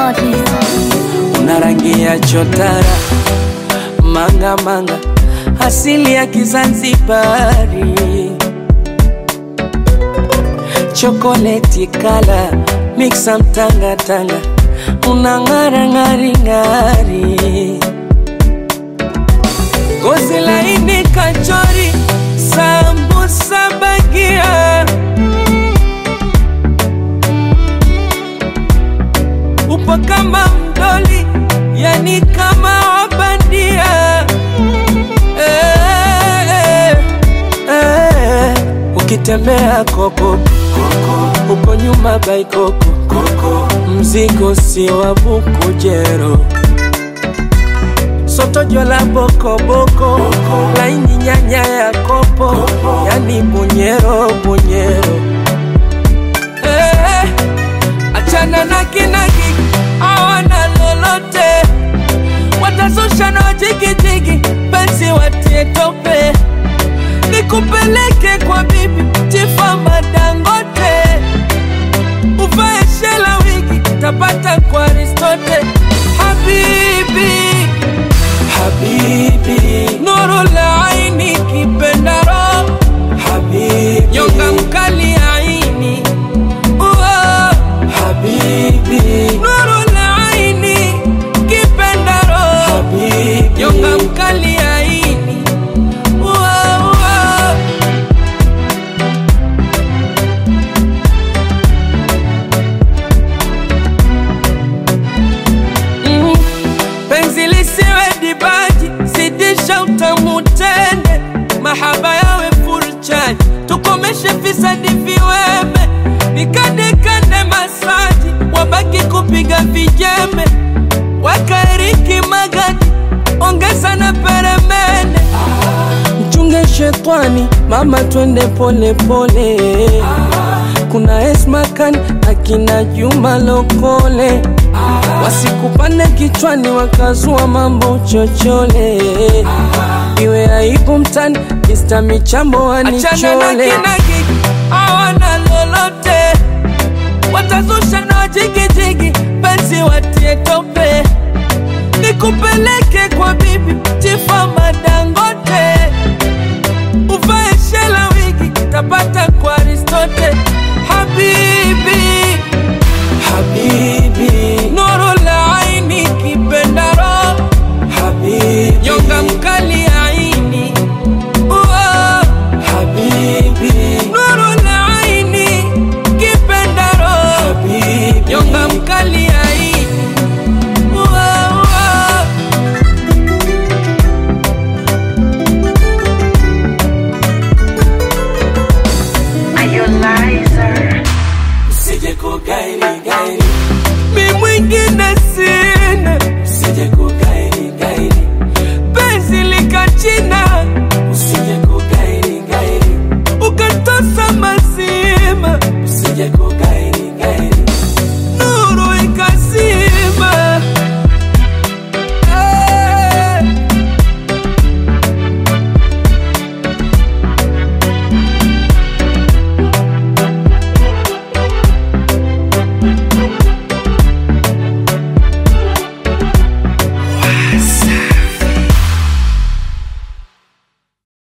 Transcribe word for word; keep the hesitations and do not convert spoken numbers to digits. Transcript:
artist. Una rangi ya chotara, manga manga, asili ya Kizanzibari. Chocolate color, mix some tanga tanga, una ngara ngari ngari. Gozi laini kachori, sambusa bagia. Upo kama mdoli, yani kama wabandia. Eh, eh, eh. Ukitembea koko, uko nyuma baikoko, mzigo si wa Bukujero. Soto jola boko boko, laini nyanya ya kopo, yani bunyero bunyero. Eh, achana na kinagi, awana lolote. Watazusha na jigi jigi, pensi watie tope. Nikupeleke kwa bibi, Tifa Madangote. Uvae shela wigi, tapata kwa Aristote. Habibi, habibi, nuru la aini kipendaro. Habibi, nyonga mkali aini. Uwa, habibi, nuru la aini kipendaro. Habibi, nyonga mkali aini. Uwa, uwa. Mm, penzi lisiwe dibaji, zidisha utamu tende. Mahaba yawe full charge, tukomeshe fisadi viweme. Nikande kande masaji, wabaki kupiga vijembe. Wakairiki magadi, ongeza na peremende. Mchunge shetwani, mama twende pole pole. Kuna Esmakan, akina Juma Lokole. Wasikupane kichwani wakazua mambo chochole. Iwe aibu mtani, Mister Michambo wanichole. Achana na kinagi, awana lolote. Watazusha na jigi jigi, pensi watie tope. Nikupeleke kwa bibi,